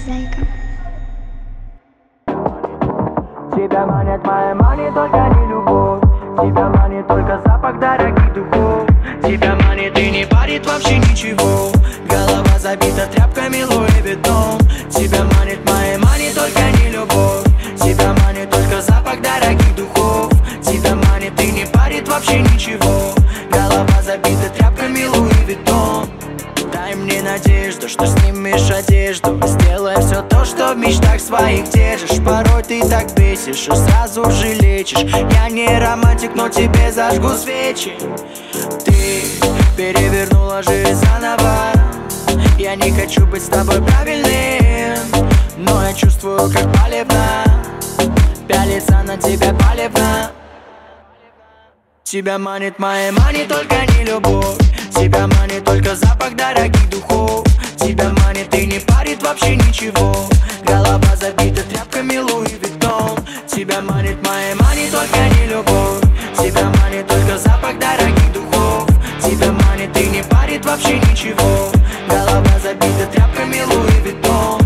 зайка. Тебя манит моя мани, только не любовь. Тебя манит только запах дорогих духов. Тебя манит и не парит вообще ничего. Голова забита тряпками Луи Виттон. Тебя манит моя мани, только не любовь. Тебя манит только запах дорогих духов. Тебя манит и не парит вообще ничего. Голова забита тряпками Луи Виттон. Дай мне надежду, что снимешь одежду. Сделай все то, что в мечтах своих держишь. Порой ты так бесишь и сразу же лечишь. Я не романтик, но тебе зажгу свечи. Ты перевернула жизнь заново. Я не хочу быть с тобой правильным, но я чувствую, как палевно. Пялиться на тебя палевно. Тебя манит моя мани, только не любовь. Тебя манит только запах дорогих духов. Тебя манит и не парит вообще ничего. Голова забита тряпками Луи Виттон. Тебя манит моя мани, только не любовь. Тебя манит только запах дорогих духов. Тебя манит и не парит вообще ничего. Голова забита тряпками Луи Виттон.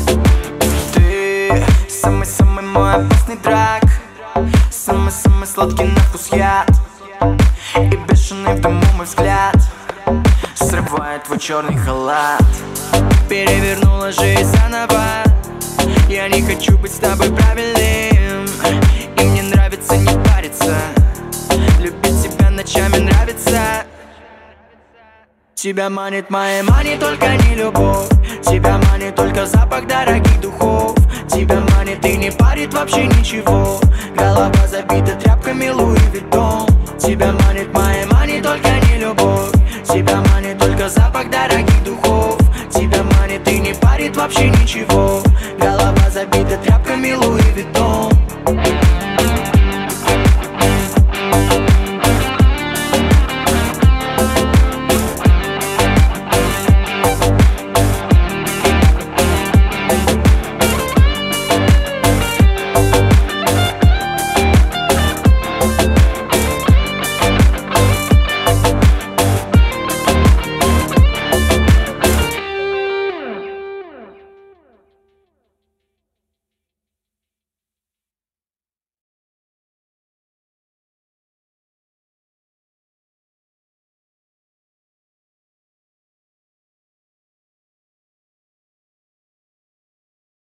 Ты самый-самый мой опасный враг. Самый-самый сладкий на вкус яд. И бешеный в дыму мой взгляд срывает твой черный халат. Перевернула жизнь заново. Я не хочу быть с тобой правильным, и мне нравится не париться. Любить тебя ночами нравится. Тебя манит моя мани, только не любовь. Тебя манит только запах дорогих духов. Тебя манит и не парит вообще ничего. Голова забита тряпками Луи Виттон. Тебя манит моя мани, только не любовь. Тебя манит